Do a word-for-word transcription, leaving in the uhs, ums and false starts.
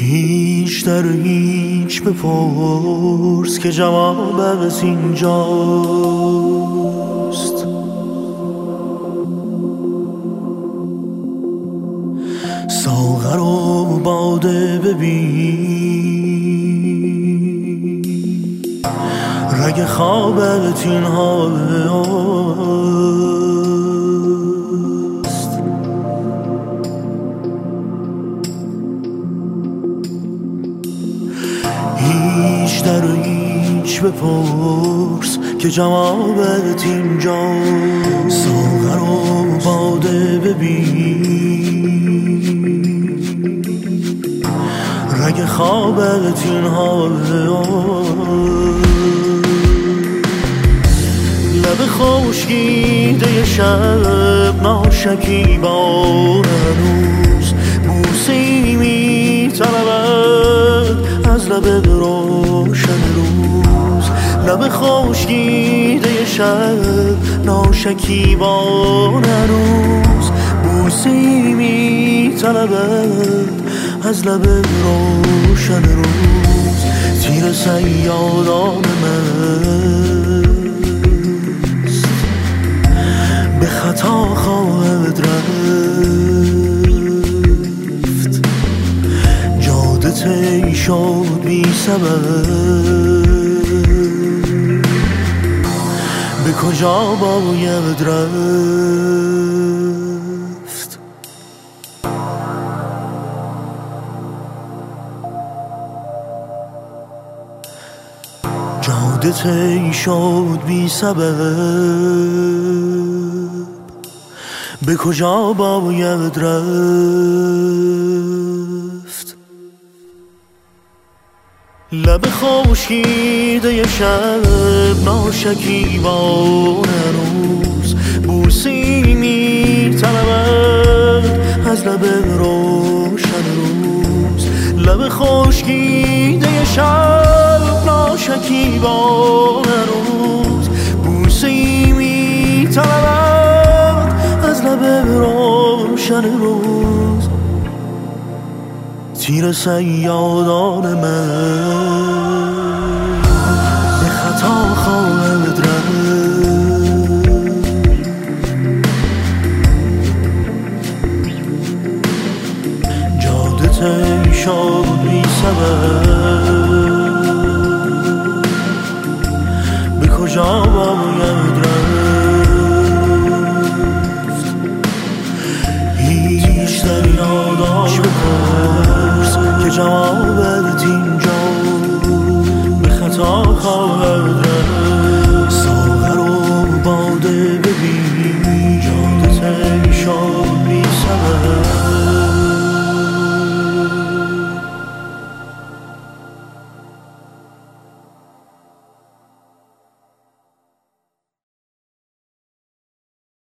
هیچ در هیچ بپرس که جوابت اینجاست. ساغر و باده ببین، رگ خوابت این هاست. هیچ در هیچ بپرس که جوابت اینجاست. ساغر و باده ببین، رگ خوابت این هاست. لب خشکیده شب ناشکیبان هنوز بوسه‌ای می‌طلبد از لب روشن روز. لب خشکیده شب ناشکیبان هنوز بوسه‌ای می‌طلبد از لب روشن روز. تیر صیادان من به خطا خواهد رفت. جاده طی شد بی سبب، به کجا باید رفت؟ جاده طی شد بی سبب، به کجا باید رفت؟ لب خشکیده شب ناشکیبان هنوز بوسه‌ای می‌طلبد از لب روشن روز. لب خشکیده شب ناشکیبان هنوز بوسه‌ای می‌طلبد از لب روشن روز. تیر صیادان من به خطا خواهد رفت. جاده طی شد بی سبب، به کجا باید رفت؟ هیچ در یادش بپرس که جوابت اینجا به خطا خواهد رفت. ساغر و باده ببین، جاده طی شد